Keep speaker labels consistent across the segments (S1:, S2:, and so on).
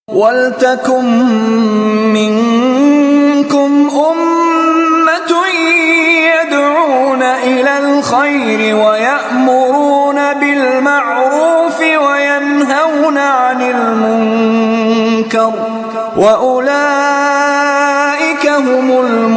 S1: ولتكن منكم أمة يدعون إلى الخير ويأمرون بالمعروف وينهون عن المنكر وأولئك هم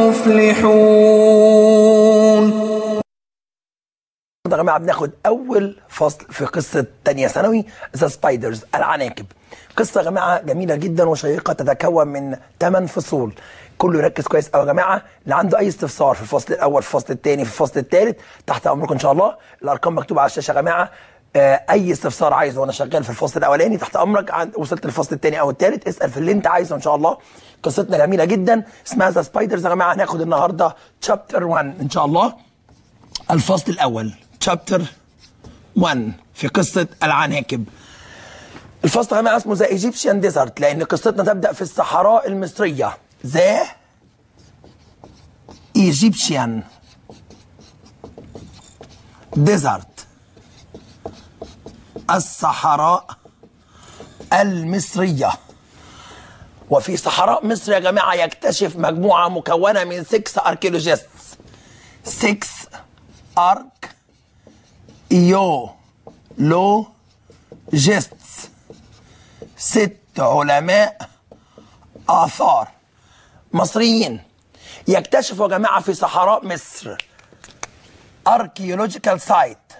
S1: المفلحون.
S2: يا جماعه بناخد اول فصل في قصه تانية ثانوي ذا سبايدرز العناكب. قصه يا جماعه جميله جدا وشيقه تتكون من 8 فصول. كله يركز كويس قوي يا جماعه. اللي عنده اي استفسار في الفصل الاول في الفصل الثاني في الفصل الثالث تحت امركم ان شاء الله. الارقام مكتوبه على الشاشه يا جماعه. اي استفسار عايزه وانا شغال في الفصل الاولاني تحت امرك. وصلت للفصل الثاني او الثالث اسال في اللي انت عايزه ان شاء الله. قصتنا جميله جدا اسمها ذا سبايدرز يا جماعه. هناخد النهارده تشابتر 1 ان شاء الله. الفصل الاول تشابتر 1 في قصة العناكب. الفصل يا جماعة اسمه ذا ايجيبشن ديزرت لأن قصتنا تبدأ في الصحراء المصرية. ذا ايجيبشن ديزرت الصحراء المصرية. وفي صحراء مصر يا جماعة يكتشف مجموعة مكونة من 6 archaeologists 6 archaeologists 6 علماء آثار مصريين يكتشفوا يا جماعة في صحراء مصر archaeological site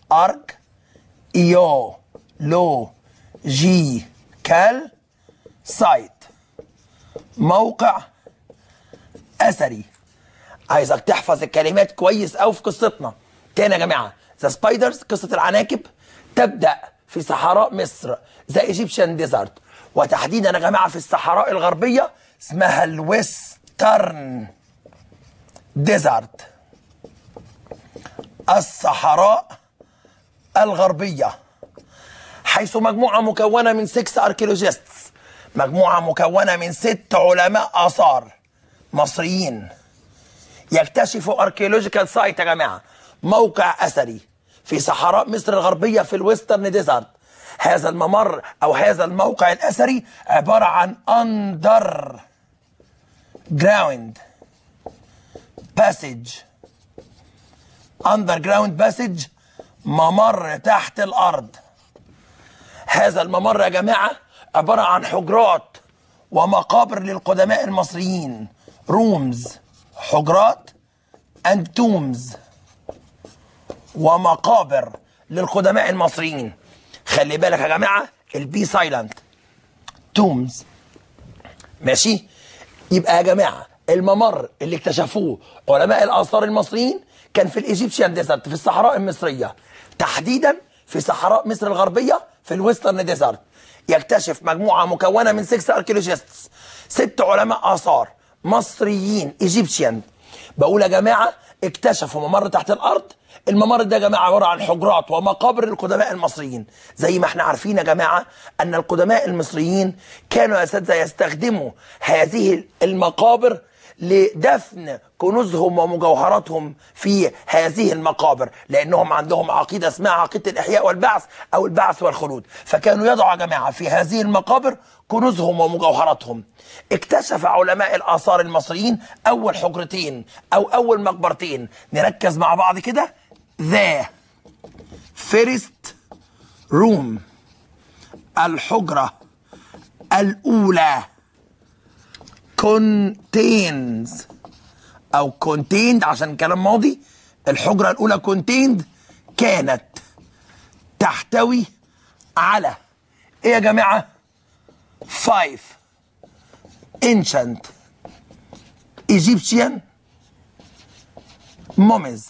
S2: archaeological site موقع أثري. عايزك تحفظ الكلمات كويس قوي في قصتنا. تاني يا جماعه ذا سبايدرز قصه العناكب تبدا في صحراء مصر ذا ايجيبشن ديزرت وتحديدا يا جماعه في الصحراء الغربيه اسمها الويسترن ديزرت الصحراء الغربيه. حيث مجموعه مكونه من 6 archaeologists مجموعه مكونه من 6 علماء اثار مصريين يكتشفوا archaeological site يا جماعه موقع اثري في صحراء مصر الغربيه في الويسترن ديزرت. هذا الممر او هذا الموقع الاثري عباره عن اندر جراوند باسج ممر تحت الارض. هذا الممر يا جماعه عباره عن حجرات ومقابر للقدماء المصريين رومز حجرات and tombs ومقابر للقدماء المصريين. خلي بالك يا جماعه البي سايلنت تومز ماشي. يبقى يا جماعه الممر اللي اكتشفوه علماء الاثار المصريين كان في الايجيبشن ديزرت في الصحراء المصريه تحديدا في صحراء مصر الغربيه في الويسترن ديزرت. يكتشف مجموعه مكونه من 6 archaeologists 6 علماء اثار مصريين ايجيبشن. بقول يا جماعه اكتشفوا ممر تحت الارض. الممر ده يا جماعه عباره عن حجرات ومقابر القدماء المصريين. زي ما احنا عارفين يا جماعه ان القدماء المصريين كانوا يا اساتذه يستخدموا هذه المقابر لدفن كنوزهم ومجوهراتهم في هذه المقابر لانهم عندهم عقيده اسمها عقيده الاحياء والبعث او البعث والخلود. فكانوا يضعوا يا جماعه في هذه المقابر كنوزهم ومجوهراتهم. اكتشف علماء الاثار المصريين اول حجرتين او اول مقبرتين. نركز مع بعض كده. ذا فيرست روم الحجره الاولى contains او contained عشان كلام ماضي. الحجره الاولى contained كانت تحتوي على ايه يا جماعه 5 ancient Egyptian mummies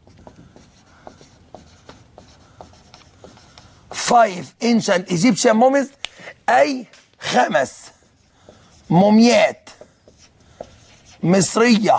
S2: 5 ancient Egyptian mummies أي 5 موميات مصرية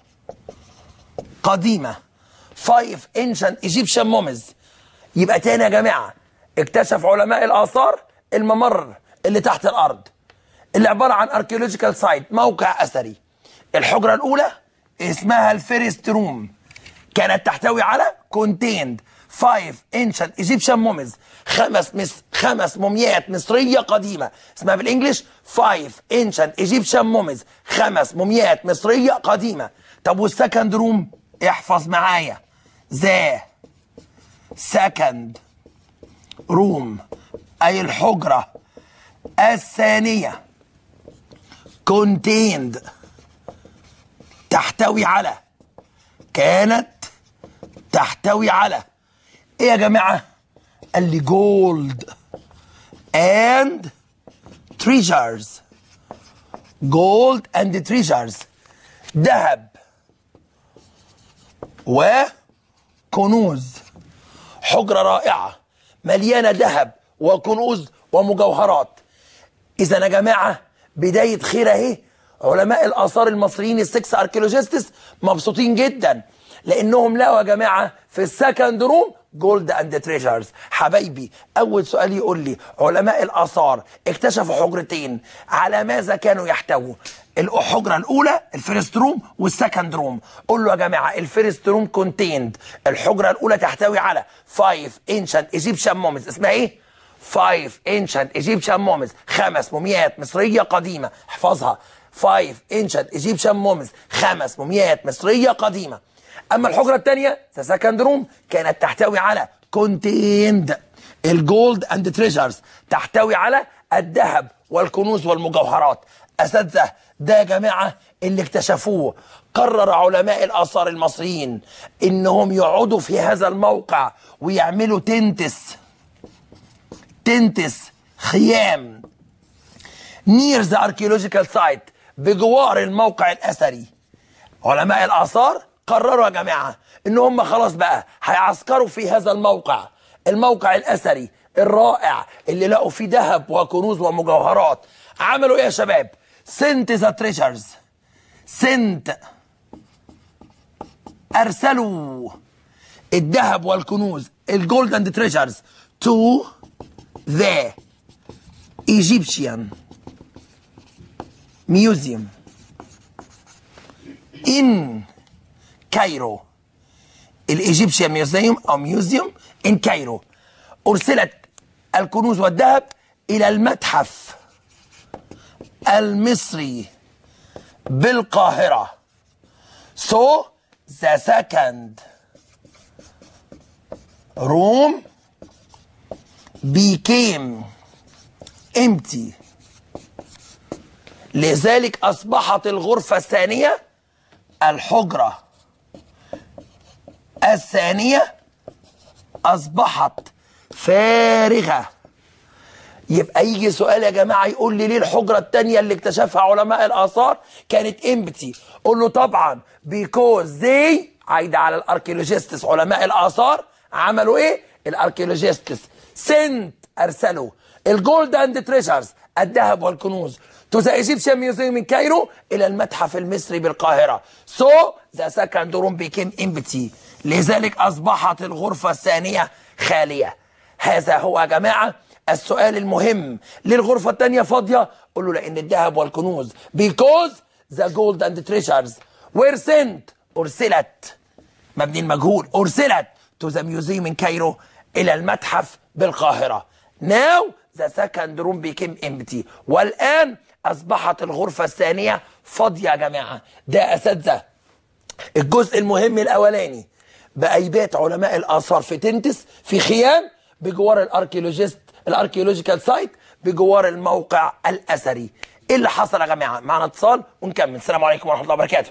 S2: قديمة 5 ancient Egyptian mummies. يبقى تاني يا جماعة اكتشف علماء الآثار الممر اللي تحت الأرض اللي عبارة عن archaeological site موقع أثري. الحجرة الأولى اسمها الفيرست روم كانت تحتوي على contained 5 ancient Egyptian mummies، خمس موميات مصرية قديمة، اسمها بالانجلش 5 ancient Egyptian mummies، 5 موميات مصرية قديمة. طب والسكند روم احفظ معايا، ذا سكند روم أي الحجرة الثانية contained تحتوي على، كانت تحتوي على ايه يا جماعة؟ قال لي جولد and treasures، جولد and treasures، ذهب وكنوز. حجرة رائعة مليانة ذهب وكنوز ومجوهرات. إذا يا جماعة بداية خير أهي. علماء الآثار المصريين السكس أركيولوجيستس مبسوطين جدا لأنهم لقوا يا جماعة في السكند روم جولد أند تريجرز. حبايبي أول سؤال يقول لي علماء الآثار اكتشفوا حجرتين على ماذا كانوا يحتووا؟ الحجرة الأولى الفيرست روم والسكند روم. قول له يا جماعة الفيرست روم كونتيند، الحجرة الأولى تحتوي على 5 ancient Egyptian mummies. اسمها إيه؟ 5 ancient Egyptian mummies، 5 موميات مصرية قديمة. احفظها 5 ancient Egyptian mummies، 5 موميات مصرية قديمة. أما الحجرة الثانية the second room كانت تحتوي على contained الجولد اند تريجرز، تحتوي على الذهب والكنوز والمجوهرات. أساتذة ده يا جماعة اللي اكتشفوه. قرر علماء الآثار المصريين إنهم يقعدوا في هذا الموقع ويعملوا تنتس خيام near the archaeological site بجوار الموقع الأثري. علماء الآثار قرروا يا جماعة إن هم خلاص بقى هيعسكروا في هذا الموقع الأثري الرائع اللي لقوا فيه ذهب وكنوز ومجوهرات. عملوا إيه يا شباب؟ sent the treasures، أرسلوا الذهب والكنوز الجولد اند تريجرز to the Egyptian Museum in Cairo. الإيجيبشن ميوزيوم أو ميوزيوم in Cairo. أرسلت الكنوز والذهب إلى المتحف المصري بالقاهرة. So the second room became empty. لذلك أصبحت الغرفة الثانية الحجرة الثانية أصبحت فارغة. يبقى يجي سؤال يا جماعة يقول لي ليه الحجرة الثانية اللي اكتشفها علماء الآثار كانت امبتي؟ قول له طبعا because they عايدة على الاركيولوجيستس. علماء الآثار عملوا ايه؟ الاركيولوجيستس أرسلوا الجولد اند تريجرز الذهب والكنوز to the Egyptian Museum in Cairo إلى المتحف المصري بالقاهرة. So the second room became empty. لذلك أصبحت الغرفة الثانية خالية. هذا هو يا جماعة السؤال المهم. ليه الغرفة الثانية فاضية؟ قول له لأن الذهب والكنوز because the gold and treasures were sent أرسلت مبني المجهول أرسلت to the museum in Cairo إلى المتحف بالقاهرة. Now the second room became empty. والآن أصبحت الغرفة الثانية فاضية يا جماعة. ده أساتذة الجزء المهم الأولاني بأيبات علماء الآثار في تنتس في خيام بجوار الاركيولوجيكال سايت بجوار الموقع الأثري. إيه اللي حصل يا جماعة؟ معنا اتصال ونكمل. السلام عليكم ورحمة الله وبركاته.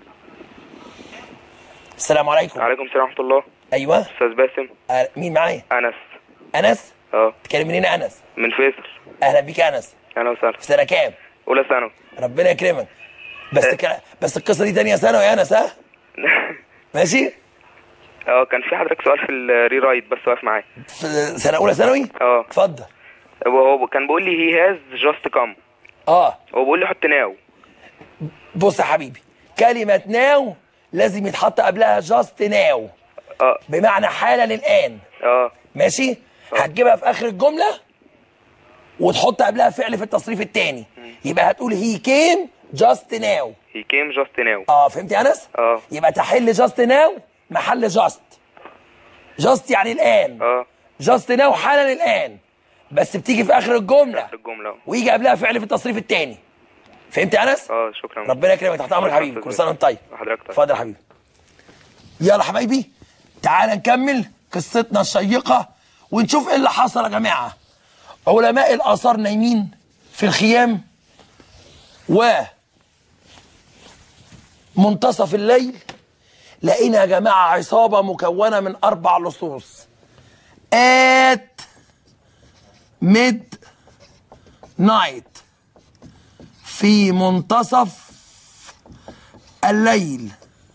S2: السلام عليكم.
S3: وعليكم السلام ورحمة الله.
S2: أيوه
S3: أستاذ باسم.
S2: مين معايا؟
S3: أنس.
S2: تكلم منين يا أنس؟
S3: من فيصل.
S2: أهلا بيك يا أنس.
S3: أهلا وسهلا.
S2: في سنة كام؟
S3: أولى ثانوي.
S2: ربنا يكرمك. بس القصة دي تانية ثانوي يا أنس ها؟ ماشي؟
S3: كان في حضرتك سؤال في الري رايت بس واقف معايا.
S2: في سنة أولى ثانوي؟ اتفضل.
S3: هو كان بيقول لي هي هاز جاست كام. هو بيقول لي حط ناو.
S2: بص يا حبيبي كلمة ناو لازم يتحط قبلها جاست ناو. بمعنى حالا الآن. ماشي؟ هتجيبها في آخر الجملة وتحط قبلها فعل في التصريف الثاني. يبقى هتقول هي كيم جاست ناو.
S3: هي كيم جاست ناو.
S2: فهمت يا أنس؟ يبقى تحل جاست ناو محل جاست. جاست يعني الان. جاست ناو حالا الان، بس بتيجي في اخر الجمله ويجي قبلها فعل في التصريف الثاني. فهمت يا انس؟
S3: شكرا.
S2: ربنا يكرمك، تحت امرك حبيبي، كل سنه وانت طيب.
S3: حضرتك طيب.
S2: اتفضل يا حبيبي. يلا حبايبي تعال نكمل قصتنا الشيقه ونشوف ايه اللي حصل يا جماعه. علماء الاثار نايمين في الخيام، ومنتصف الليل لقينا يا جماعه عصابه مكونه من 4 لصوص. at midnight، في منتصف الليل،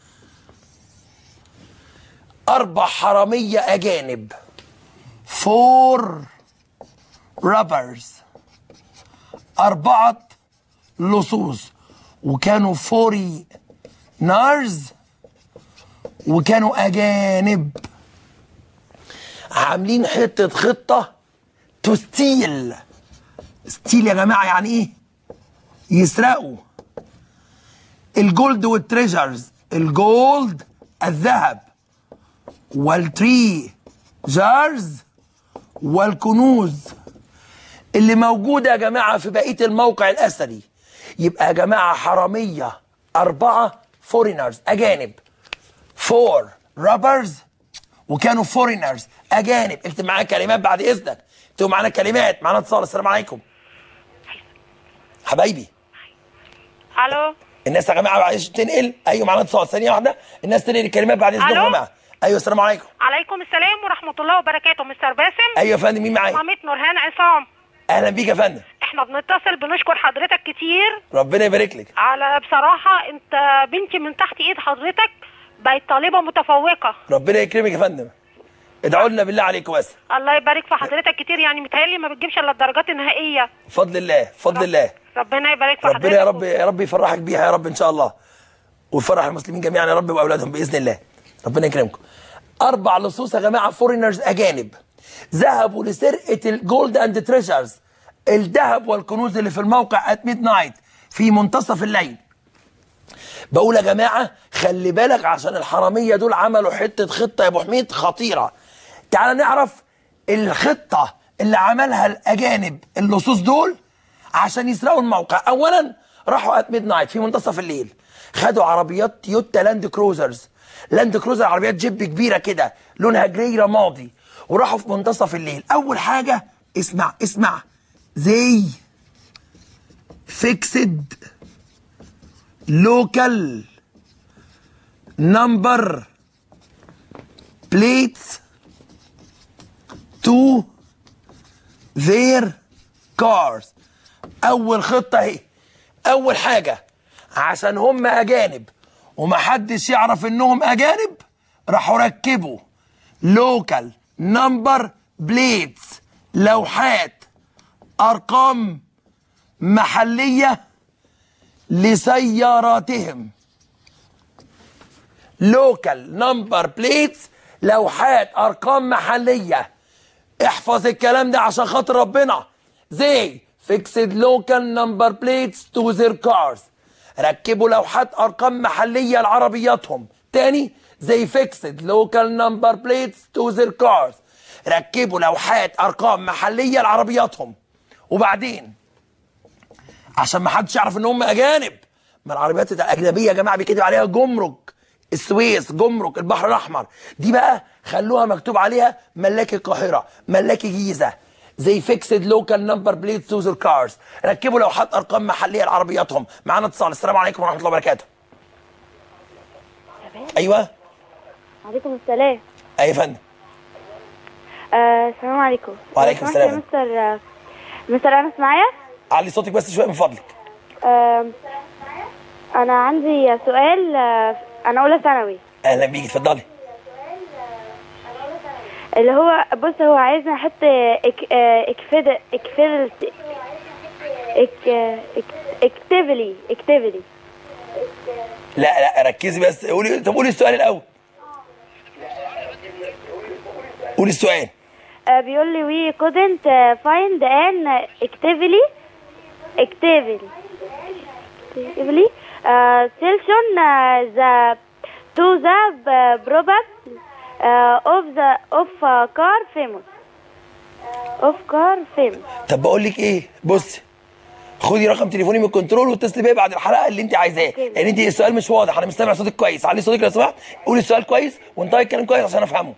S2: 4 حرامية أجانب، 4 robbers، 4 لصوص، وكانوا foreigners، وكانوا أجانب، عاملين حتة خطة تستيل. ستيل يا جماعة يعني إيه؟ يسرقوا الجولد والتريجرز، الجولد الذهب، والتري جارز والكنوز اللي موجودة يا جماعة في بقية الموقع الأثري. يبقى يا جماعة حرامية 4 فورينرز أجانب، 4 robbers، وكانوا فورينرز أجانب. اكتب معانا كلمات بعد إذنك، اكتبوا معانا كلمات. معانا اتصال. السلام عليكم حبايبي.
S4: الو
S2: الناس يا جماعه معلش تنقل. ايوه معانا اتصال، ثانيه واحده. الناس تنقل الكلمات بعد اذنكم يا جماعه. ايوه السلام عليكم.
S4: عليكم السلام ورحمه الله وبركاته. مستر باسم.
S2: ايوه يا فندم، مين معايا؟
S4: مامة نورهان عصام.
S2: اهلا بيك يا فندم.
S4: احنا بنتصل بنشكر حضرتك كتير.
S2: ربنا يبارك لك.
S4: على بصراحه انت بنتي من تحت ايد حضرتك بقت طالبه متفوقه.
S2: ربنا يكرمك يا فندم، ادعوا لنا بالله عليكم بس.
S4: الله يبارك في حضرتك كتير، يعني متهيألي ما بتجيبش الا الدرجات النهائيه.
S2: بفضل الله بفضل الله.
S4: ربنا يبارك في حضرتك.
S2: ربنا يا رب يفرحك بيها يا رب ان شاء الله، ويفرح المسلمين جميعا يا رب واولادهم باذن الله. ربنا يكرمكم. 4 لصوص يا جماعه فورينرز اجانب ذهبوا لسرقه الجولد اند تريجرز، الذهب والكنوز اللي في الموقع ات ميد نايت، في منتصف الليل. بقول يا جماعه خلي بالك عشان الحراميه دول عملوا حته خطه يا ابو حميد خطيره. تعال نعرف الخطه اللي عملها الاجانب اللصوص دول عشان يسرقوا الموقع. اولا راحوا ات ميد نايت في منتصف الليل، خدوا عربيات تويوتا لاند كروزرز، لاند كروزر عربيات جيب كبيره كده لونها جراي رمادي، وراحوا في منتصف الليل. اول حاجه اسمع زي فيكسد لوكال نمبر بليتس تو their cars. اول خطه اهي. اول حاجه عشان هم اجانب ومحدش يعرف انهم اجانب، راحوا ركبوا لوكال نمبر بليتس، لوحات ارقام محليه لسياراتهم. لوكال نمبر بليتس، لوحات ارقام محليه. احفظ الكلام ده عشان خاطر ربنا. زي فيكسد لوكال نمبر بليتس تو ذير كارز، ركبوا لوحات ارقام محليه لعربياتهم. تاني زي فيكسد لوكال نمبر بليتس تو ذير كارز، ركبوا لوحات ارقام محليه لعربياتهم. وبعدين عشان ما حدش يعرف ان هم اجانب، ما العربيات الاجنبيه يا جماعه بيكتب عليها جمرك السويس، جمرك البحر الاحمر، دي بقى خلوها مكتوب عليها ملاكي القاهره، ملاكي جيزه. زي فيكسد لوكال نمبر بليت تو ذير كارز، ركبوا لوحات ارقام محليه لعربياتهم. معانا اتصال. السلام عليكم ورحمه الله وبركاته. ايوه
S5: وعليكم السلام.
S2: ايوه يا فندم.
S5: السلام عليكم.
S2: وعليكم السلام.
S5: مستر انس معايا؟
S2: علي صوتك بس شويه من فضلك.
S5: انا عندي سؤال. انا اولى ثانوي.
S2: اهلا بيك، اتفضلي.
S5: اللي هو بص، هو عايزني احط اكتيفلي.
S2: لا ركزي بس، قولي. طب قولي السؤال الاول. قولي السؤال.
S5: بيقول لي we couldn't find an actively solution to the of car famous. of car famous.
S2: طب بقول لك ايه، بصي خدي رقم تليفوني من الكنترول واتصلي بيا بعد الحلقه اللي انت عايزاه، لان انت السؤال مش واضح، انا مش سامع صوتك كويس. علي صوتك لو سمحت، قولي السؤال كويس وانطقي الكلام كويس عشان افهمه.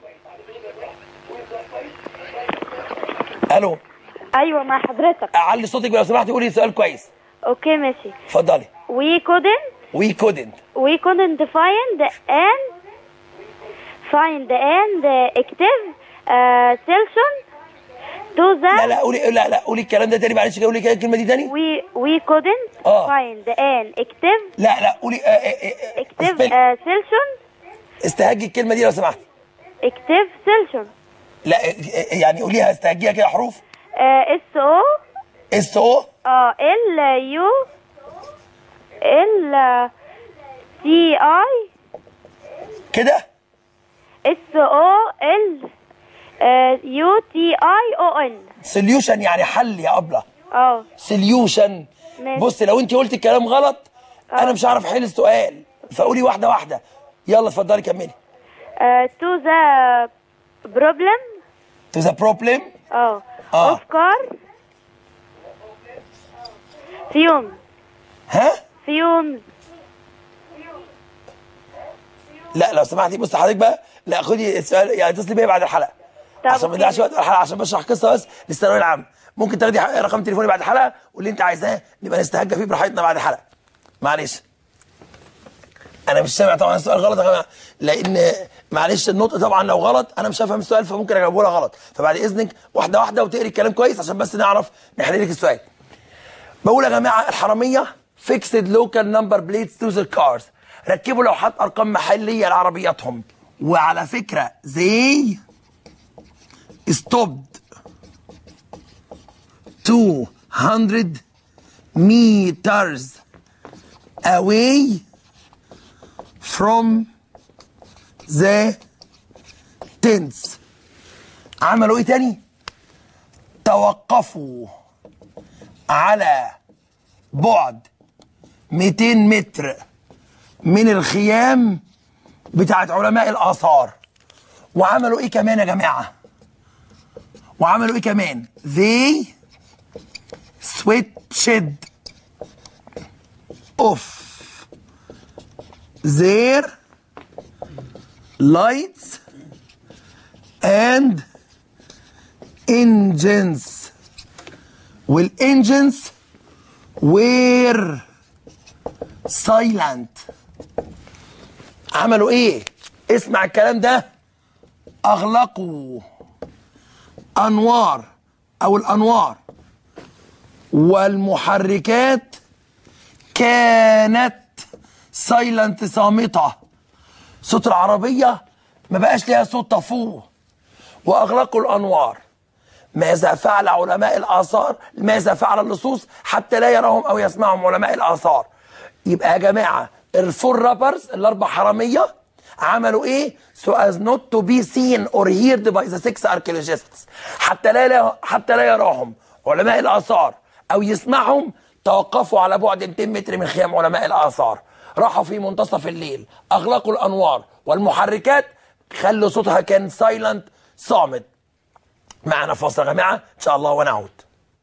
S2: الو.
S5: ايوه مع حضرتك.
S2: علي صوتك لو سمحتي، قولي السؤال كويس.
S5: اوكي ماشي.
S2: اتفضلي.
S5: we couldn't find and active solution to the.
S2: لا قولي، لا قولي الكلام ده تاني، معلش قولي كده الكلمه دي تاني.
S5: we couldn't find and active.
S2: لا قولي
S5: active solution.
S2: استهجي الكلمه دي لو سمحتي.
S5: active solution.
S2: لا يعني قوليها، استهجيها كده حروف. اس او
S5: ال يو ال تي اي
S2: كده.
S5: اس او ال يو تي اي او ان.
S2: سوليوشن يعني حل يا ابله. سوليوشن.
S5: ماشي.
S2: بصي لو انت قلتي الكلام غلط انا مش هعرف احل السؤال، فقولي واحده واحده. يلا اتفضلي كملي.
S5: to the problem.
S2: to the problem.
S5: of car fumes. fumes.
S2: لا لو سمحتي بصي حضرتك بقى، لا خدي السؤال يعني اتصلي بيا بعد الحلقه عشان ما نضيعش وقت الحلقه، عشان بشرح قصه بس للثانويه العامه. ممكن تاخدي رقم تليفوني بعد الحلقه واللي انت عايزاه نبقى نستهجى فيه براحتنا بعد الحلقه. معلش انا مش سامع طبعا السؤال غلط يا جماعه، لان معلش النطق طبعا لو غلط انا مش هفهم السؤال فممكن اجاوبه لها غلط، فبعد اذنك واحده واحده وتقري الكلام كويس عشان بس نعرف نحل لك السؤال. بقول يا جماعه الحراميه fixed local number plates to their cars. ركبوا لوحات ارقام محليه لعربياتهم، وعلى فكره they stopped 200 meters away from the tents. عملوا ايه تاني؟ توقفوا على بعد 200 متر من الخيام بتاعت علماء الآثار. وعملوا ايه كمان يا جماعة؟ وعملوا ايه كمان؟ they switched off their lights and engines. والengines were silent. عملوا ايه؟ اسمع الكلام ده. اغلقوا انوار او الانوار والمحركات كانت سايلنت صامتة. صوت العربية ما بقاش ليها صوت طفوه. واغلقوا الانوار. ماذا فعل علماء الآثار؟ ماذا فعل اللصوص حتى لا يراهم أو يسمعهم علماء الآثار؟ يبقى يا جماعة الفور رابرز الأربع حرامية عملوا إيه؟ so as not to be seen or heard by the 6 archaeologists. حتى لا يراهم علماء الآثار أو يسمعهم، توقفوا على بعد 200 متر من خيام علماء الآثار. راحوا في منتصف الليل، أغلقوا الأنوار والمحركات، خلوا صوتها كان سايلنت صامت. معنا فاصل يا جماعه ان شاء الله ونعود.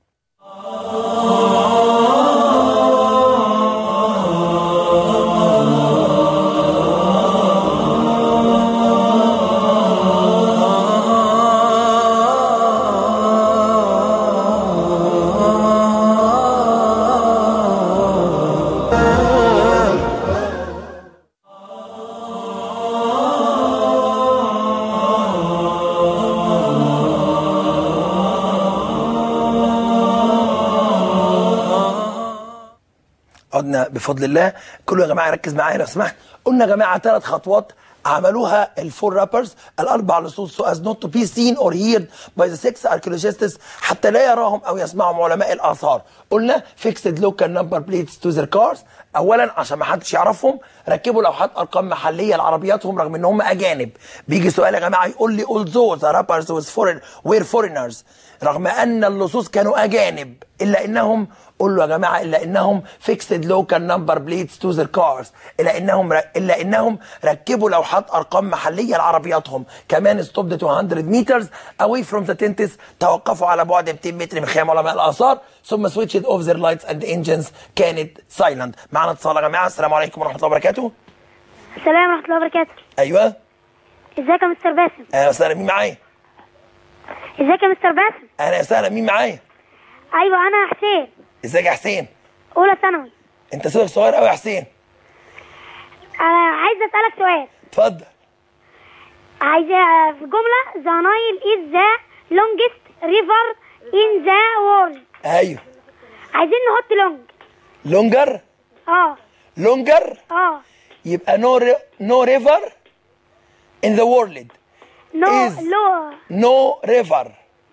S2: قلنا بفضل الله كله يا جماعه ركز معايا لو سمحت. قلنا يا جماعه 3 خطوات عملوها الفور رابرز الاربع لصوص so as not to be seen or heard by the 6 archaeologists حتى لا يراهم او يسمعهم علماء الاثار. قلنا fixed local number plates to their cars. اولا عشان ما حدش يعرفهم ركبوا لوحات ارقام محليه لعربياتهم رغم ان هم اجانب. بيجي سؤال يا جماعه يقول لي although the rappers were foreigners، رغم ان اللصوص كانوا اجانب الا انهم، قول له يا جماعه، الا انهم fixed local number plates to their cars، الا انهم ركبوا لوحات ارقام محليه لعربياتهم. كمان stopped 200 meters away from the tents، توقفوا على بعد 200 متر من خيام علماء الاثار، ثم switched off their lights and engines، كانت silent. معنا اتصال يا جماعه. السلام عليكم ورحمه الله وبركاته.
S5: السلام ورحمة الله وبركاته.
S2: ايوه.
S5: ازيك يا مستر باسم؟
S2: اهلا وسهلا، مين معايا؟
S5: ازيك يا مستر باسم؟
S2: اهلا وسهلا، مين معايا؟
S5: ايوه انا حسين.
S2: ازيك يا حسين؟
S5: اولى ثانوي.
S2: انت صوتك صغير قوي يا حسين.
S5: انا عايز اسالك سؤال.
S2: اتفضل.
S5: عايزه في جمله the Nile is the longest river in the world.
S2: ايوه.
S5: عايزين نحط
S2: لونجر. لونجر. يبقى no river in the world
S5: no
S2: is no river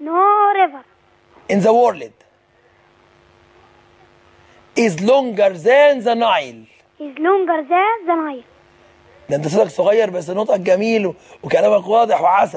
S5: in
S2: the world is longer than the Nile. ده انت صوتك صغير بس نطقك جميل وكلامك واضح وعسل.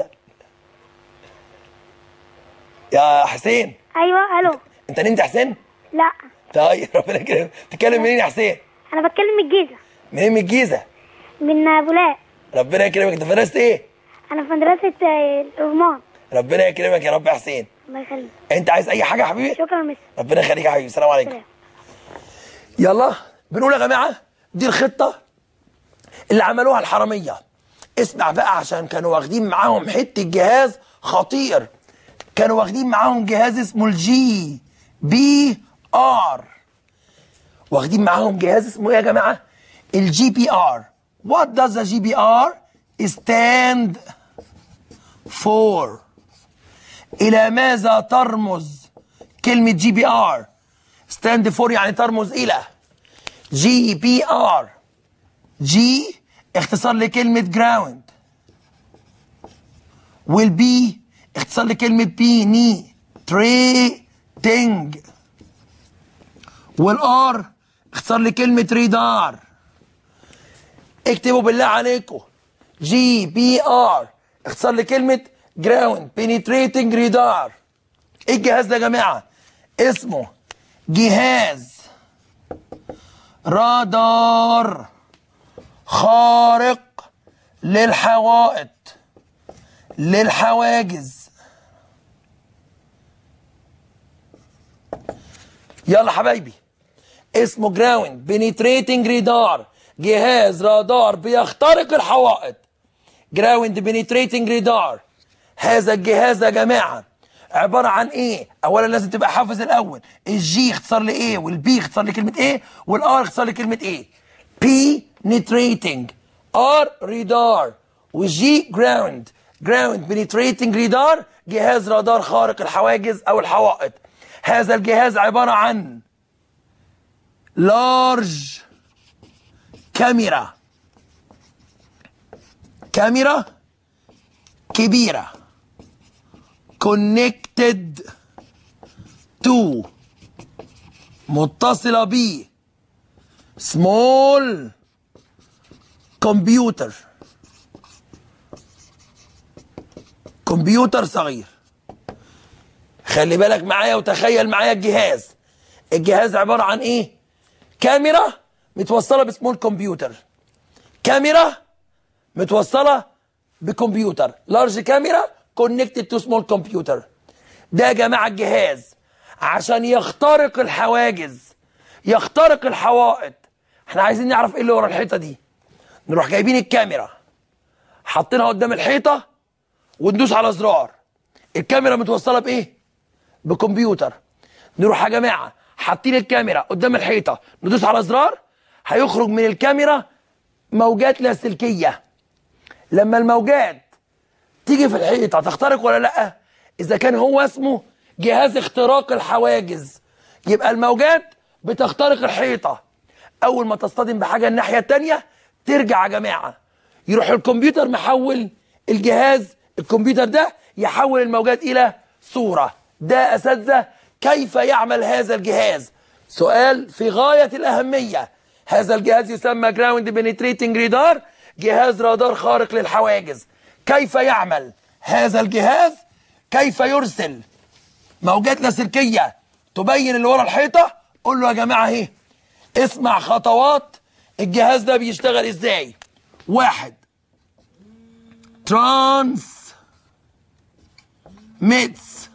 S2: يا حسين.
S5: ايوه. الو.
S2: انت نمت يا حسين؟
S5: لا.
S2: طيب ربنا يكرمك. تتكلم منين يا حسين؟
S5: انا بتكلم من الجيزه.
S2: منين من الجيزه؟
S5: من بولاق.
S2: ربنا يكرمك. انت في مدرسه ايه؟
S5: انا في مدرسه الرمان.
S2: ربنا يكرمك يا رب يا حسين.
S5: الله يخليك.
S2: انت عايز اي حاجه يا حبيبي؟
S5: شكرا يا مستر.
S2: ربنا يخليك يا حبيبي. السلام عليكم.
S5: سلام.
S2: يلا بنقول يا جماعه دي الخطه اللي عملوها الحراميه. اسمع بقى، عشان كانوا واخدين معاهم حته جهاز خطير. كانوا واخدين معاهم جهاز اسمه الجي بي ار. واخدين معاهم جهاز اسمه ايه يا جماعه؟ الجي بي ار. What does the GPR stand for؟ إلى ماذا ترمز كلمة جي بي ار؟ stand for يعني ترمز إلى. جي بي ار، جي اختصار لكلمة جراوند، والبي اختصار لكلمة بيني تريتنج، والار اختصار لكلمة ريدار. اكتبوا بالله عليكم جي بي ار اختصار لكلمة جراوند بينيتريتنج ريدار. ايه الجهاز ده يا جماعة؟ اسمه جهاز رادار خارق للحوائط للحواجز. يلا حبايبي، اسمه جراوند بينيتريتنج ريدار، جهاز رادار بيخترق الحوائط. جراوند بينيتريتنج ريدار. هذا الجهاز يا جماعه عباره عن ايه؟ اولا لازم تبقى حافظ الاول الجي اختصار لايه، والبي اختصار لكلمه ايه، والار اختصار لكلمه ايه. بينيتريتنج، ار ريدار، والجي جراوند. جراوند بينيتريتنج ريدار، جهاز رادار خارق الحواجز او الحوائط. هذا الجهاز عباره عن لارج كاميرا كبيرة connected to متصلة ب small كمبيوتر صغير. خلي بالك معايا وتخيل معايا الجهاز عبارة عن ايه؟ كاميرا متوصلة بسمول كمبيوتر، كاميرا متوصلة بكمبيوتر، لارج كاميرا كونكتد تو سمول كمبيوتر. ده يا جماعة الجهاز عشان يخترق الحواجز، يخترق الحوائط. احنا عايزين نعرف ايه اللي ورا الحيطة دي. نروح جايبين الكاميرا حاطينها قدام الحيطة وندوس على زرار. الكاميرا متوصلة بايه؟ بكمبيوتر. نروح يا جماعة حاطين الكاميرا قدام الحيطة، ندوس على زرار، هيخرج من الكاميرا موجات لاسلكية. لما الموجات تيجي في الحيطة تخترق ولا لأ؟ إذا كان هو اسمه جهاز اختراق الحواجز، يبقى الموجات بتخترق الحيطة. أول ما تصطدم بحاجة الناحية التانية ترجع يا جماعة، يروح الكمبيوتر محول الكمبيوتر ده يحول الموجات إلى صورة. ده أساتذة كيف يعمل هذا الجهاز؟ سؤال في غاية الأهمية. هذا الجهاز يسمى جراوند بينيتريتنج ريدار، جهاز رادار خارق للحواجز. كيف يعمل هذا الجهاز؟ كيف يرسل موجات لاسلكية تبين اللي ورا الحيطه، قول له يا جماعه اهي اسمع خطوات الجهاز ده بيشتغل ازاي. 1 ترانس ميتس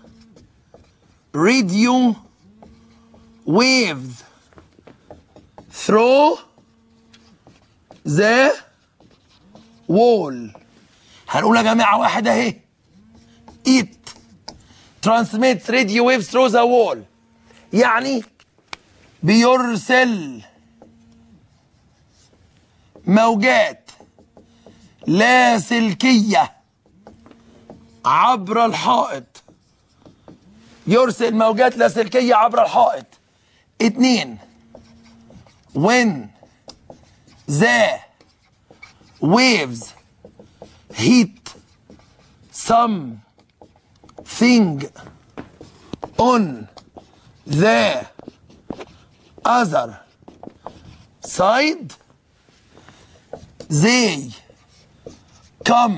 S2: راديو ويفز through the wall. هنقول يا جماعه 1 اهي it transmits radio waves through the wall، يعني بيرسل موجات لاسلكية عبر الحائط. يرسل موجات لاسلكية عبر الحائط. 2 when the waves hit something on the other side they come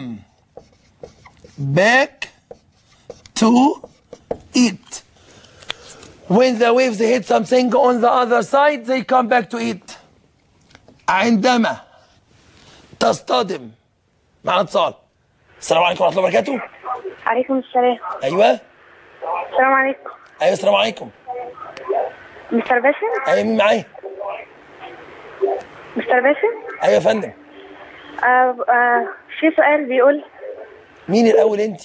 S2: back to it. When the waves hit something on the other side they come back to it. عندما تصطدم مع اتصال. السلام عليكم ورحمة الله وبركاته.
S5: عليكم السلام.
S2: ايوه.
S5: السلام عليكم.
S2: ايوه السلام عليكم.
S5: مستر باسم؟
S2: ايوه مين معايا؟
S5: مستر باسم؟
S2: ايوه يا فندم.
S5: في سؤال بيقول
S2: مين الاول انت؟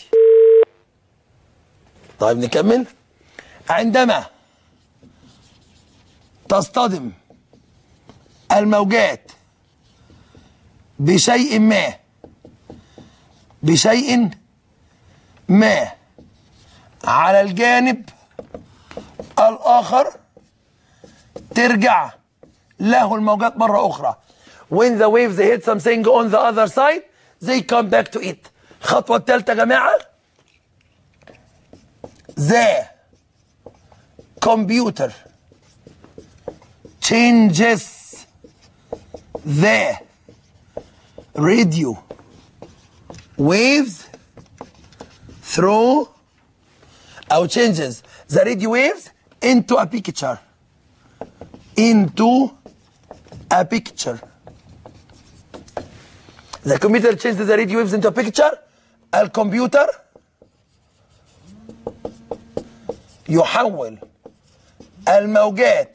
S2: طيب نكمل. عندما تصطدم الموجات بشيء ما على الجانب الآخر ترجع له الموجات مرة أخرى. When the waves hit something on the other side they come back to it. الخطوة الثالثة يا جماعة the computer changes the radio waves through أو changes the radio waves into a picture. The computer changes the radio waves into a picture. الكمبيوتر يحول الموجات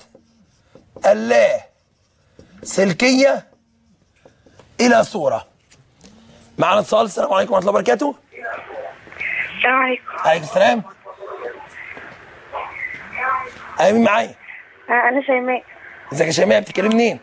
S2: اللاسلكية إلى صورة. معنا اتصال. السلام عليكم ورحمة الله وبركاته.
S5: السلام عليكم.
S2: عليكم السلام. أيوة مين معايا؟
S5: أنا شيماء.
S2: ازيك يا شيماء؟ بتتكلمي منين؟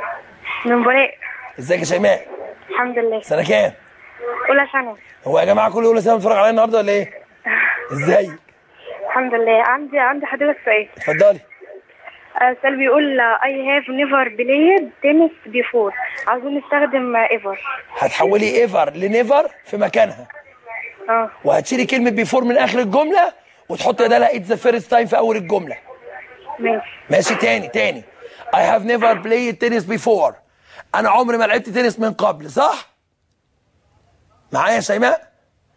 S5: من بولاق.
S2: ازيك يا شيماء؟
S5: الحمد لله.
S2: سنة كام؟
S5: أولى ثانوي.
S2: هو يا جماعة كل أولى ثانوي بيتفرج عليا النهارده ولا إيه؟ ازيك؟
S5: الحمد لله. عندي حضرتك سؤال.
S2: اتفضلي.
S5: السؤال بيقول I have never played tennis before. عاوزين نستخدم ever.
S2: هتحولي ايفر لنيفر في مكانها. وهتشيلي كلمة بيفور من آخر الجملة وتحطي بدالها اتس ذا فيرست تايم في أول الجملة. ماشي. تاني I have never played tennis before. أنا عمري ما لعبت تنس من قبل، صح؟ معايا يا شيماء؟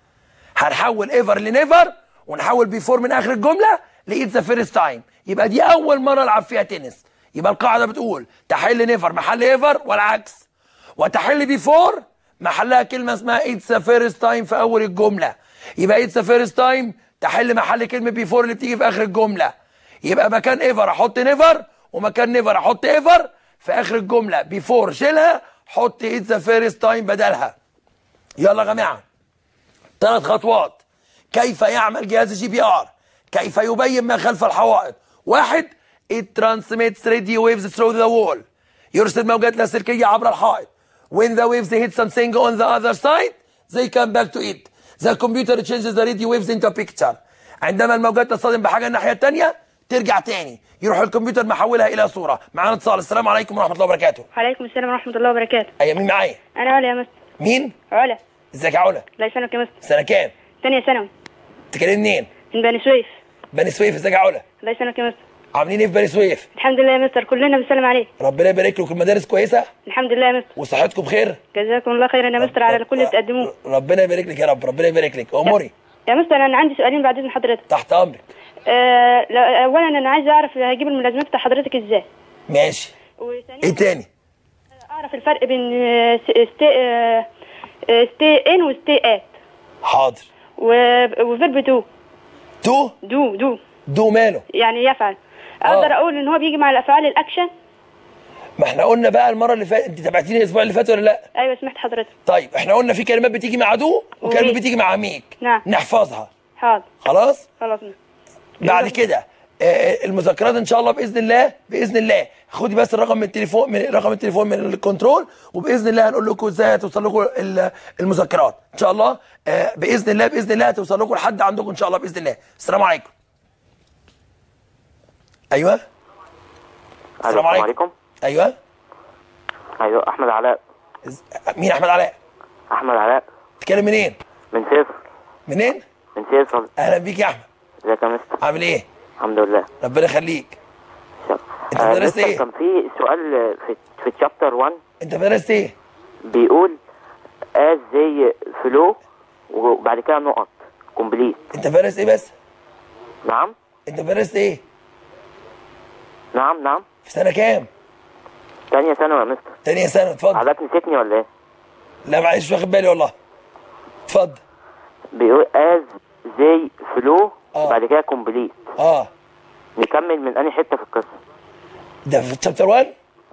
S2: هنحول ايفر لنيفر ونحول بيفور من آخر الجملة لإتس ذا فيرست تايم. يبقى دي أول مرة ألعب فيها تنس. يبقى القاعدة بتقول تحل نيفر محل ايفر والعكس، وتحل بيفور محلها كلمة اسمها اتس ذا فيرست تايم في أول الجملة. يبقى اتس ذا فيرست تايم تحل محل كلمة بيفور اللي بتيجي في آخر الجملة. يبقى مكان ايفر أحط نيفر، ومكان نيفر أحط ايفر. في آخر الجملة بيفور شيلها، حط اتس ذا فيرست تايم بدلها. يلا يا جماعة 3 خطوات كيف يعمل جهاز GPR، كيف يبين ما خلف الحوائط. 1 it transmits radio waves through the wall. يرسل موجات لاسلكية عبر الحائط. When the waves hit something on the other side they come back to it. The computer changes the radio waves into a picture. عندما الموجات تصطدم بحاجة الناحية التانية ترجع تاني، يروح الكمبيوتر محولها إلى صورة. معانا اتصال. السلام عليكم ورحمة الله وبركاته.
S5: وعليكم السلام ورحمة الله وبركاته.
S2: أيوة مين معايا؟
S5: أنا علا يا مستر.
S2: مين؟
S5: علا.
S2: ازيك يا علا؟
S5: الله يسلمك يا مستر.
S2: سنة كام؟
S5: ثانية ثانوي.
S2: بتتكلمي منين؟
S5: من بني سويف.
S2: بني سويف. ازيك يا علا؟
S5: الله يسلمك يا مستر.
S2: عاملين ايه في بني سويف؟
S5: الحمد لله يا مستر، كلنا بنسلم عليك.
S2: ربنا يبارك لكم. المدارس كويسة؟
S5: الحمد لله يا مستر.
S2: وصحتكم بخير؟
S5: جزاكم الله خيرا يا مستر على كل اللي بتقدموه.
S2: ربنا يبارك لك يا رب. ربنا يبارك لك. اموري
S5: يا مستر أنا عندي سؤالين بعد إذن حضرتك.
S2: تحت امرك.
S5: اولا انا عايزه اعرف هجيب الملازمات بتاع حضرتك ازاي.
S2: ماشي.
S5: وثانيا
S2: ايه تاني؟
S5: اعرف الفرق بين ستي ان وستي ات.
S2: حاضر.
S5: وفيرب دو.
S2: دو ماله؟
S5: يعني يفعل. اقدر اقول ان هو بيجي مع الافعال الاكشن؟
S2: ما احنا قلنا بقى المره اللي فاتت، انت تابعتيني الاسبوع اللي فات ولا لا؟
S5: ايوه سمعت حضرتك.
S2: طيب احنا قلنا في كلمات بتيجي مع دو وكلمات بتيجي مع ميك.
S5: نعم.
S2: نحفظها.
S5: حاضر.
S2: خلاص.
S5: خلاص.
S2: بعد كده المذكرات ان شاء الله باذن الله خدي بس الرقم من التليفون من الكنترول، وباذن الله هنقول لكم ازاي هتوصل لكم المذكرات ان شاء الله. باذن الله هتوصل لكم لحد عندكم ان شاء الله باذن الله. السلام عليكم. ايوه
S6: السلام عليكم.
S2: ايوه
S6: احمد علاء.
S2: مين احمد علاء؟
S6: احمد علاء.
S2: تتكلم منين؟
S6: من فيصل.
S2: منين؟
S6: من فيصل.
S2: اهلا بيك يا احمد.
S6: ازيك يا مستر؟
S2: عامل ايه؟
S6: الحمم لله.
S2: ربنا يخليك. انت درست ايه؟
S6: كان في سؤال في تشابتر 1.
S2: انت درست ايه؟
S6: بيقول از زي فلو وبعد كده نقط كومبليت.
S2: انت درست ايه بس؟
S6: نعم.
S2: انت درست ايه؟
S6: نعم.
S2: في سنه كام؟
S6: تانية ثانوي يا مستر.
S2: تانية ثانوي. اتفضل.
S6: حضرتك نسيتني ولا ايه؟
S2: لا معلش مش واخد بالي والله. اتفضل.
S6: بيقول از زي فلو وبعد كده كومبليت. نكمل من انهي حته في القصه؟
S2: ده في تشابتر 1؟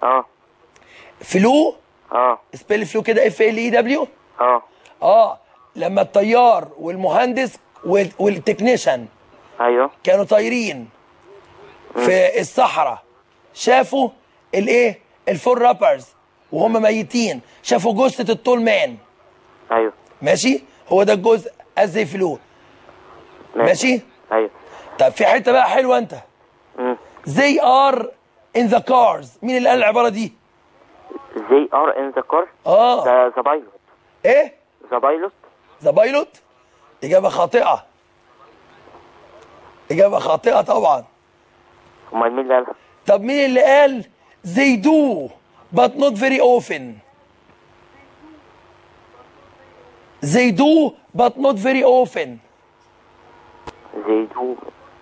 S2: فلو؟ سبيل فلو كده FLEW؟ لما الطيار والمهندس والتكنيشن
S6: ايوه
S2: كانوا طايرين في الصحراء، شافوا الايه؟ الفور رابرز وهم ميتين، شافوا جثه التول مان.
S6: ايوه
S2: ماشي؟ هو ده الجزء ازاي فلو. ماشي؟
S6: ايوه.
S2: طب في حته بقى حلوه انت. They are in the cars. مين اللي قال العباره دي؟
S6: They are in the car. ده ذا بايلوت.
S2: ايه؟
S6: ذا بايلوت.
S2: اجابه خاطئه. طبعا.
S6: امال مين اللي قالها؟
S2: طب مين اللي قال they do but not very often؟ they do but not very often.
S6: they do.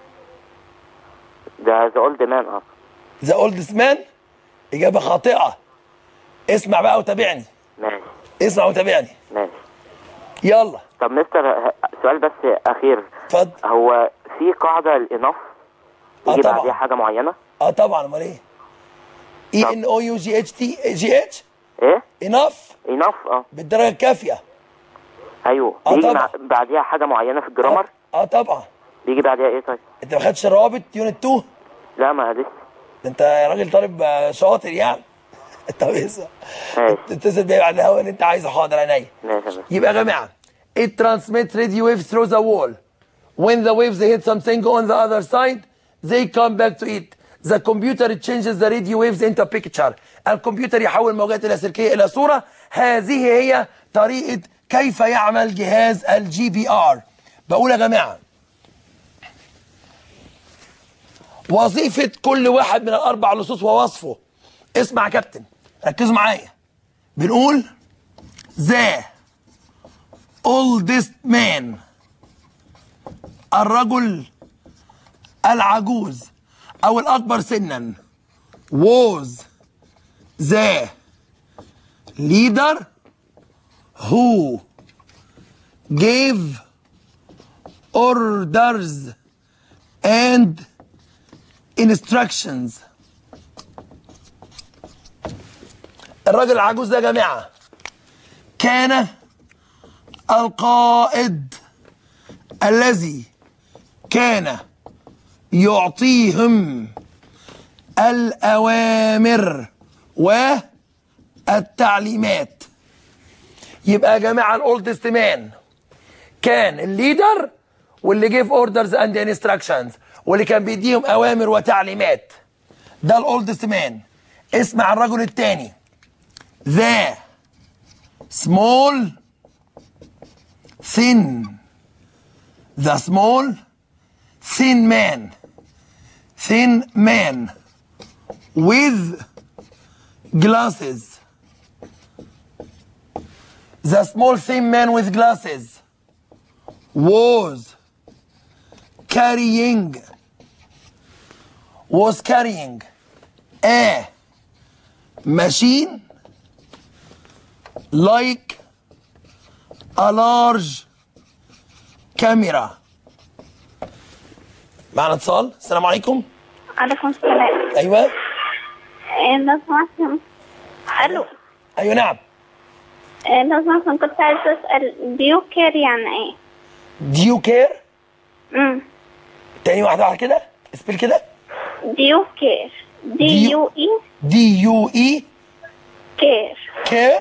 S6: ده ذا اولد مان.
S2: ذا اولدست مان. اجابه خاطئه. اسمع بقى وتابعني.
S6: ماشي.
S2: اسمع وتابعني.
S6: ماشي.
S2: يلا.
S6: طب مستر سؤال بس اخير.
S2: اتفضل.
S6: هو في قاعده الاناف يجي بعديها حاجه معينه؟
S2: طبعا. امال ايه؟ ENOUGHT
S6: ايه؟
S2: اناف. بالدرجه الكافيه.
S6: ايوه. بيجي بعديها حاجه معينه في الجرامر؟
S2: طبعا.
S6: بيجي بعديها ايه طيب؟
S2: انت ما خدتش الروابط يونت 2؟
S6: لا ما لسه.
S2: انت راجل طالب شاطر يعني. طب اسمع. تتصل بيا على الهواء اللي انت عايزه. حاضر عينيا. يبقى يا جماعه it transmits radio waves through the wall. When the waves hit something on the other side they come back to it. The computer changes the radio waves into picture. الكمبيوتر يحول الموجات اللاسلكيه الى صوره. هذه هي طريقه كيف يعمل جهاز الGPR. بقول يا جماعه وظيفه كل واحد من الاربع لصوص ووصفه. اسمع يا كابتن ركزوا معايا. بنقول the oldest man الرجل العجوز او الاكبر سنا was the leader who gave orders and instructions. الراجل العجوز ده يا جماعه كان القائد الذي كان يعطيهم الأوامر والتعليمات. يبقى يا جماعة الأولدست مان كان الليدر واللي جيف اوردرز اند انستراكشنز واللي كان بيديهم أوامر وتعليمات. ده الأولدست مان. اسمع الرجل الثاني the small thin man with glasses. The small thin man with glasses was carrying was carrying a machine like a large camera. معنا اتصال. السلام عليكم.
S7: عليكم السلام.
S2: ايوه.
S7: لو سمحت. الو.
S2: ايوه نعم.
S7: لو سمحت كنت عايزة اسأل ديو كير يعني ايه؟
S2: ديو كير؟ تاني واحدة كده، اسبل كده.
S7: ديو كير. دي يو اي.
S2: دي يو اي.
S7: كير.
S2: كير؟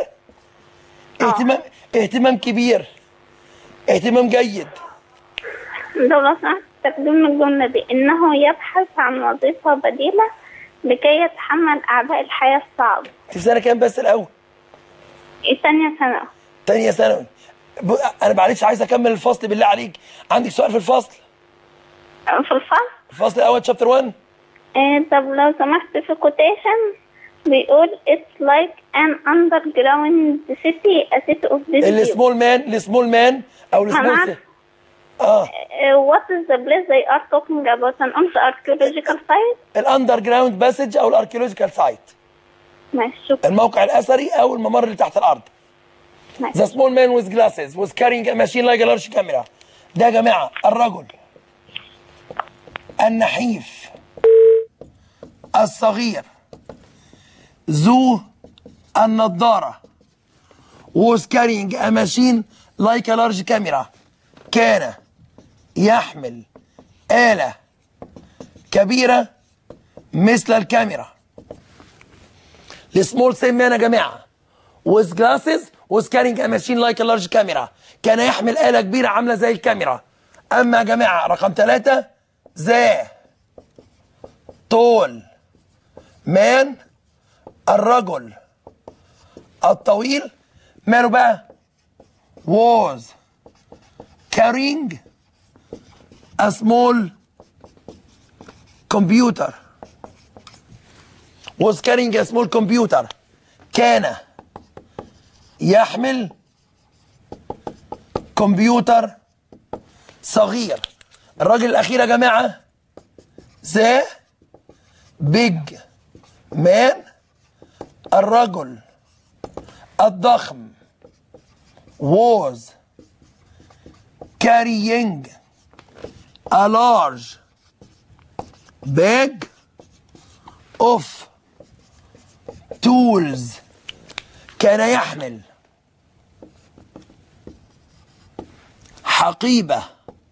S2: اهتمام كبير، اهتمام جيد.
S7: لو سمحت تقديم الجملة دي إنه يبحث عن وظيفة بديلة لكي يتحمل أعباء الحياة الصعبة.
S2: في سنة كام بس الأول؟
S7: تانية ثانوي.
S2: تانية ثانوي. أنا معلش عايز أكمل الفصل بالله عليك، عندك سؤال في الفصل؟
S7: في الفصل؟
S2: الفصل الأول شابتر 1؟
S7: طب لو سمحت في كوتيشن بيقول it's like an underground city a city of this
S2: السمول مان أو السمول
S7: what is the place they are talking about an archaeological site؟
S2: الأندرجراوند باسج أو الأركيولوجيكال سايت.
S7: ماشي شكرا.
S2: الموقع الأثري أو الممر اللي تحت الأرض. The small man with glasses was carrying a machine like a large camera. ده يا جماعة الرجل النحيف الصغير ذو النضارة was carrying a machine like a large camera. كان يحمل آلة كبيرة مثل الكاميرا. السمول سيم مان يا جماعة with glasses was carrying a machine like a large camera. كان يحمل آلة كبيرة عاملة زي الكاميرا. أما يا جماعة رقم 3 ذا طول مان الرجل الطويل ماله بقى was carrying a small computer. was carrying a small computer. كان يحمل كمبيوتر صغير. الراجل الأخير يا جماعة ذا بيج مان الرجل الضخم was carrying a large bag of tools. كان يحمل حقيبة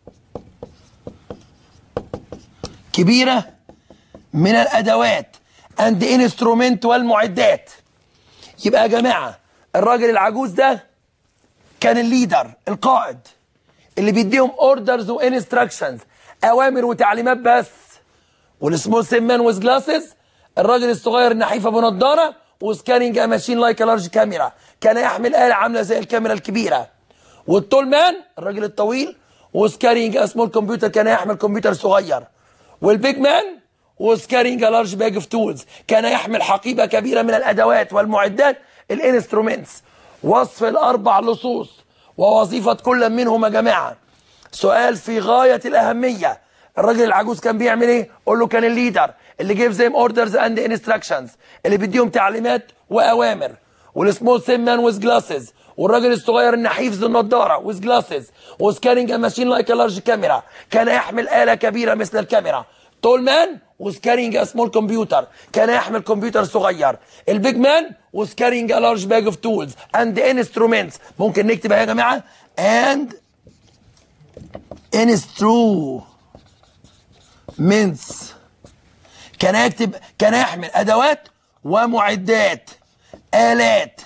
S2: كبيرة من الأدوات and instrument والمعدات. يبقى يا جماعة الراجل العجوز ده كان الليدر القائد اللي بيديهم اوردرز وانستراكشنز اوامر وتعليمات بس. والسمول سيم مان ويز جلاسز الراجل الصغير النحيف ابو نضاره وسكانينج ا ماشين لايك ا لارج كاميرا كان يحمل آلة عامله زي الكاميرا الكبيره. والتول مان الراجل الطويل وسكارينج ا سمول كمبيوتر كان يحمل كمبيوتر صغير. والبيج مان وسكارينج ا لارج باج اوف تولز كان يحمل حقيبه كبيره من الادوات والمعدات الانسترومنتس. وصف الاربع لصوص ووظيفه كل منهم يا جماعه. سؤال في غايه الاهميه. الراجل العجوز كان بيعمل ايه؟ قول له كان الليدر اللي جيف زيم اوردرز اند انستراكشنز اللي بيديهم تعليمات واوامر. والسمول سيم مان ويز جلاسز والراجل الصغير النحيف ذو النضاره ويز جلاسز وسكانينج ا ماشين لايك ا لارج كاميرا كان يحمل آلة كبيره مثل الكاميرا. تول مان وسكارينج ا سمول كمبيوتر كان يحمل كمبيوتر صغير. البيج مان وسكارينج ا لارج باج اوف تولز اند انسترومنتس. ممكن نكتب اهي يا جماعه اند انسترومنتس. كان يحمل ادوات ومعدات آلات.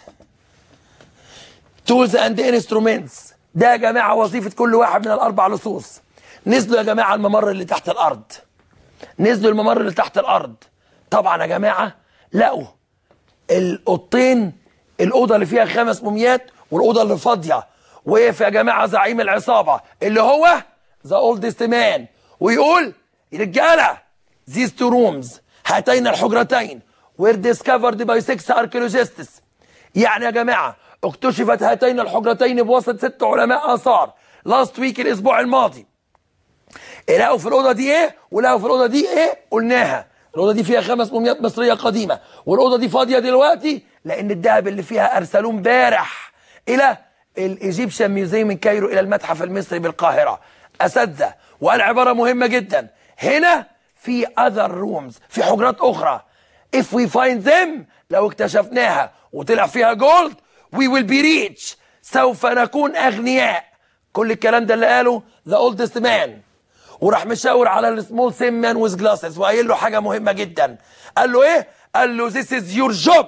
S2: تولز اند انسترومنتس ده يا جماعه وظيفه كل واحد من الاربع لصوص. نزلوا يا جماعه الممر اللي تحت الارض. نزلوا الممر اللي تحت الارض. طبعا يا جماعه لقوا الاوضتين، الاوضه اللي فيها 5 موميات والاوضه اللي فاضيه. وقف يا جماعه زعيم العصابه اللي هو ذا اولدست مان ويقول رجاله these 2 rooms هاتين الحجرتين were discovered by 6 archaeologists. يعني يا جماعه اكتشفت هاتين الحجرتين بواسطه 6 علماء اثار لاست ويك الاسبوع الماضي. لقوا في الاوضه دي ايه ولقوا في الاوضه دي ايه؟ قلناها الاوضه دي فيها 5 مومياوات مصريه قديمه، والاوضه دي فاضيه دلوقتي لان الذهب اللي فيها ارسلوه امبارح الى الايجيبشن ميوزيوم من كايرو، الى المتحف المصري بالقاهره. اساتذه، وقال عباره مهمه جدا، هنا في other rooms، في حجرات اخرى. if we find them، لو اكتشفناها وطلع فيها جولد we will be rich، سوف نكون اغنياء. كل الكلام ده اللي قاله the oldest man. وراح مشاور على السمول سيم مان ويز جلاسز وقايل له حاجه مهمه جدا. قال له ايه؟ قال له this is your job،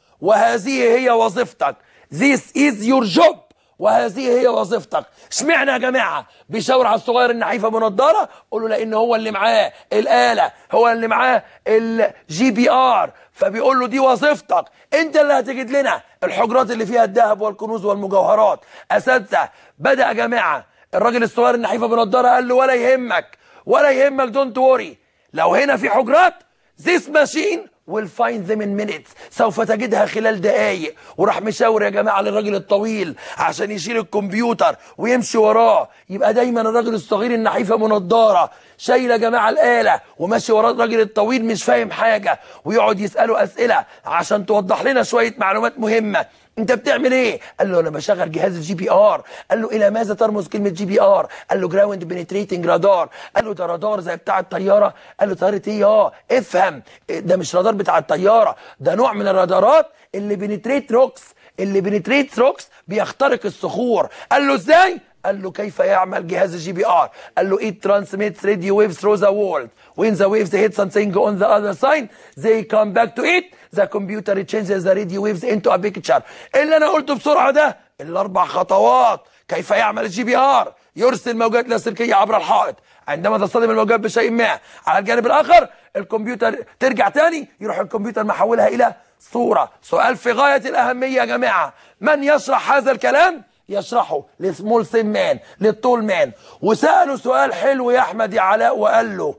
S2: وهذه هي وظيفتك. this is your job، وهذه هي وظيفتك. اشمعنى يا جماعه بيشاور على الصغير النحيفه بنضاره؟ قول له لان هو اللي معاه الاله، هو اللي معاه الجي بي ار، فبيقول له دي وظيفتك، انت اللي هتجد لنا الحجرات اللي فيها الذهب والكنوز والمجوهرات. اساتذه، بدا يا جماعه الراجل الصغير النحيفه بنضاره قال له ولا يهمك، ولا يهمك، دونت وري، لو هنا في حجرات this machine will find them in minutes، سوف تجدها خلال دقايق. وراح مشاور يا جماعه للراجل الطويل عشان يشيل الكمبيوتر ويمشي وراه. يبقى دايما الراجل الصغير النحيفه بنضاره شايل يا جماعه الاله وماشي وراه الراجل الطويل مش فاهم حاجه، ويقعد يساله اسئله عشان توضح لنا شويه معلومات مهمه. انت بتعمل ايه؟ قال له انا بشغل جهاز الجي بي ار. قال له الى ماذا ترمز كلمه جي بي ار؟ قال له جراوند بنتريتنج رادار. قال له ده رادار زي بتاع الطياره؟ قال له طياره ايه؟ افهم، ده مش رادار بتاع الطياره، ده نوع من الرادارات اللي بنتريت روكس، اللي بنتريت روكس بيخترق الصخور. قال له ازاي؟ قال له كيف يعمل جهاز الجي بي ار؟ قال له it transmits radio waves through the world. When the waves hit something on the other side they come back to it. The computer changes the radio waves into a picture. اللي انا قلته بسرعه ده ال4 خطوات. كيف يعمل الجي بي ار؟ يرسل موجات لاسلكيه عبر الحائط، عندما تصطدم الموجات بشيء ما على الجانب الاخر الكمبيوتر ترجع تاني، يروح الكمبيوتر محولها الى صوره. سؤال في غايه الاهميه يا جماعه، من يشرح هذا الكلام؟ يشرحه لسمول سيم مان، للطول مان. وسأله سؤال حلو يا احمد يا علاء وقال له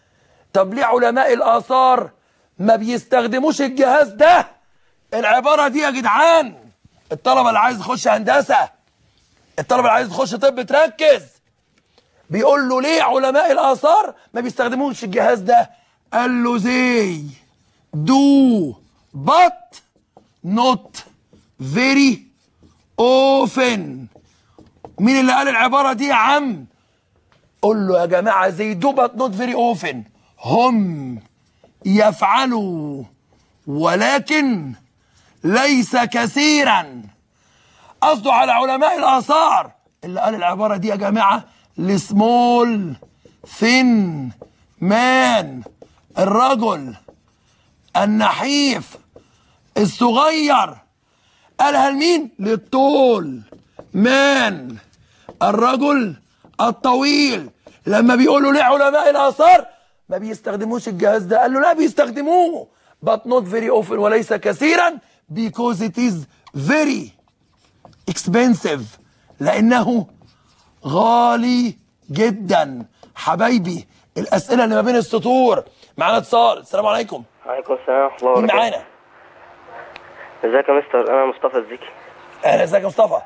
S2: طب ليه علماء الاثار ما بيستخدموش الجهاز ده؟ العباره دي يا جدعان، الطلبه اللي عايز تخش هندسه، الطلبه اللي عايز تخش طب تركز. بيقول له ليه علماء الاثار ما بيستخدموش الجهاز ده؟ قال له زي دو but not very often. مين اللي قال العبارة دي يا عم؟ قول له يا جماعة زي دو but not very often، هم يفعلوا ولكن ليس كثيرا. قصده على علماء الآثار اللي قال العبارة دي يا جماعة لسمول ثين مان، الرجل النحيف الصغير. قالها لمين؟ للطول مان، الرجل الطويل. لما بيقولوا ليه علماء الآثار ما بيستخدموش الجهاز ده؟ قال له لا بيستخدموه but not very often، وليس كثيرا because it is very expensive، لأنه غالي جدا. حبايبي الأسئلة اللي ما بين السطور. معانا اتصال. السلام عليكم.
S8: وعليكم السلام ورحمة الله
S2: مين
S8: وبركاته.
S2: معانا؟
S8: ازيك يا مستر؟ أنا مصطفى الزكي.
S2: أهلا، ازيك يا مصطفى؟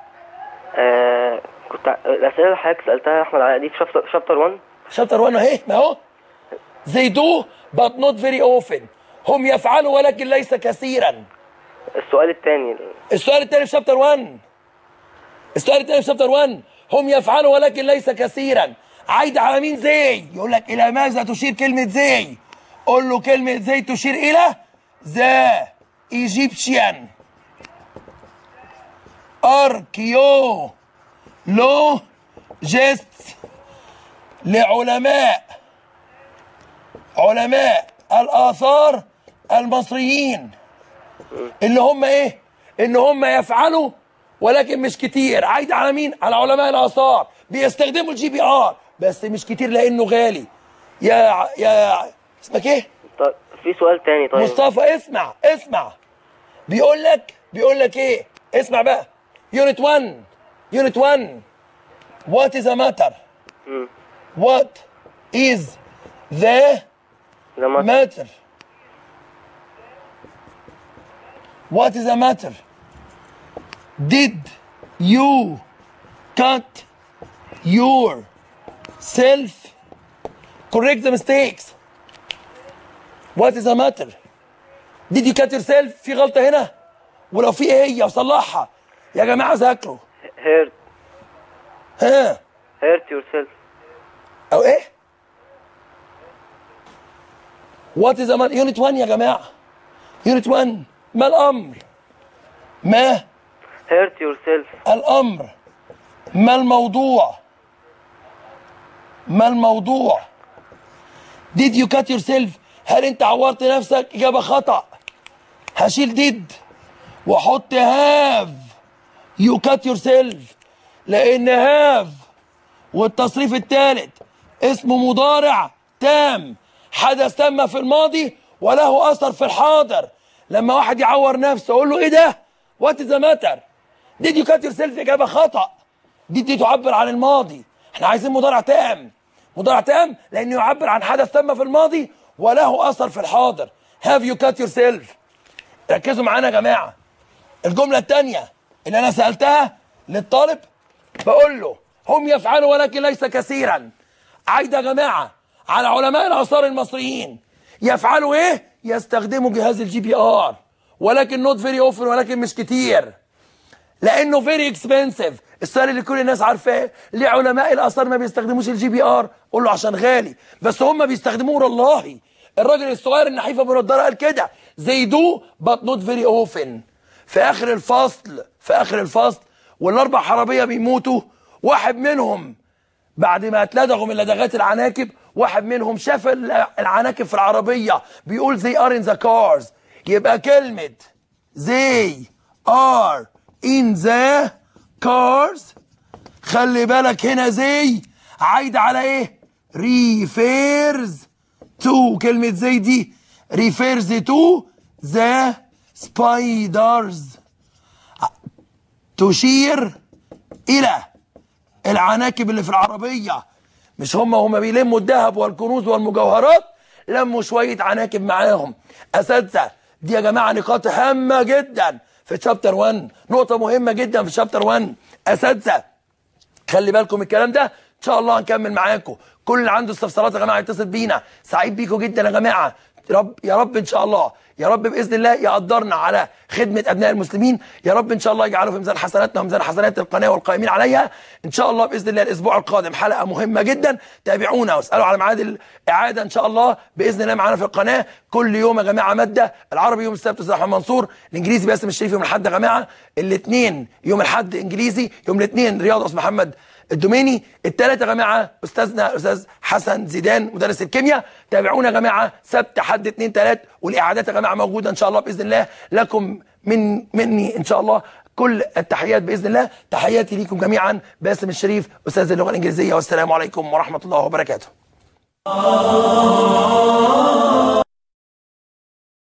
S8: كنت الأسئلة اللي حضرتك سألتها يا أحمد علاء دي في شابتر 1.
S2: شابتر 1 اهي، ما هو they do but not very often، هم يفعلوا ولكن ليس كثيرا.
S8: السؤال الثاني
S2: في شابتر 1، السؤال الثاني في شابتر 1 هم يفعلوا ولكن ليس كثيرا. عايد على مين زي؟ يقول لك إلى ماذا تشير كلمة زي؟ قول له كلمة زي تشير إلى ذا إيجيبشيان أركيولوجيست، لعلماء الآثار المصريين اللي هم إيه؟ إن هم يفعلوا ولكن مش كتير. عايد على مين؟ على علماء الآثار. بيستخدموا الجي بي آر بس مش كتير لأنه غالي. يا اسمك إيه؟
S8: طيب في سؤال تاني. طيب
S2: مصطفى اسمع بيقول لك إيه؟ اسمع بقى. يونت 1 What is the matter؟ What is the matter؟ What is the matter؟ Did you cut yourself؟ Correct the mistakes. وات از ذا ماتر؟ ديد يو كات يور سيلف؟ في غلطه هنا؟ ولو في ايه هي وصلحها يا جماعه. ذاكروا.
S8: هيرت.
S2: ها
S8: هيرت يور سيلف.
S2: او ايه؟ وات از ذا ماتر؟ يونت 1 يا جماعه. يونت 1. ما الامر؟ ما
S8: هيرت يور سيلف.
S2: الامر. ما الموضوع؟ ما الموضوع؟ did you cut yourself؟ هل انت عورت نفسك؟ اجابه خطأ. هشيل did واحط have you cut yourself، لان have والتصريف الثالث اسمه مضارع تام، حدث تم في الماضي وله اثر في الحاضر. لما واحد يعور نفسه اقول له ايه ده؟ وات ذا ماتر؟ did you cut yourself؟ اجابه خطأ. دي تعبر عن الماضي، احنا عايزين مضارع تام. مضارع تام لانه يعبر عن حدث تم في الماضي وله اثر في الحاضر. have you cut yourself؟ ركزوا معانا يا جماعه. الجمله الثانيه اللي انا سالتها للطالب بقول له هم يفعلوا ولكن ليس كثيرا. عايده يا جماعه على علماء الاثار المصريين. يفعلوا ايه؟ يستخدموا جهاز الجي بي ار، ولكن نوت فيري اوفن، ولكن مش كتير، لانه فيري اكسبنسيف. السؤال اللي كل الناس عارفاه، ليه علماء الاثار ما بيستخدموش الجي بي ار؟ قول له عشان غالي، بس هم بيستخدموه. والله الراجل الصغير النحيف ابو نضاره قال كده، زي دو بات نوت فيري اوفن. في اخر الفصل والاربع حراميه بيموتوا، واحد منهم بعد ما اتلدغوا من لدغات العناكب، واحد منهم شاف العناكب في العربيه بيقول they are in the cars. يبقى كلمه they are in the cars، خلي بالك هنا زي عايده على ايه؟ refers to. كلمه زي دي refers to the spiders، تشير الى العناكب اللي في العربيه. مش هم بيلموا الذهب والكنوز والمجوهرات، لموا شويه عناكب معاهم. اساتذه دي يا جماعه نقاط هامه جدا في شابتر 1، نقطه مهمه جدا في شابتر 1. اساتذه خلي بالكم الكلام ده، ان شاء الله هنكمل معاكم. كل اللي عنده استفسارات يا جماعه يتصل بينا. سعيد بيكم جدا يا جماعه. يا رب ان شاء الله، يا رب باذن الله يقدرنا على خدمه ابناء المسلمين. يا رب ان شاء الله يجعله في ميزان حسناتنا وميزان حسنات القناه والقائمين عليها. ان شاء الله باذن الله الاسبوع القادم حلقه مهمه جدا، تابعونا واسالوا على ميعاد الاعاده ان شاء الله باذن الله معانا في القناه. كل يوم يا جماعه ماده. العربي يوم السبت استاذ احمد منصور، الانجليزي باسم الشريف يوم الاحد يا جماعه، الاثنين يوم الاحد انجليزي، يوم الاثنين رياض استاذ محمد الدوميني، الثلاثه يا جماعه استاذنا الاستاذ حسن زيدان مدرس الكيمياء. تابعونا يا جماعه سبت حد اثنين ثلاث، والاعادات يا جماعه موجوده ان شاء الله باذن الله. لكم مني ان شاء الله كل التحيات باذن الله. تحياتي ليكم جميعا، باسم الشريف استاذ اللغه الانجليزيه، والسلام عليكم ورحمه الله وبركاته.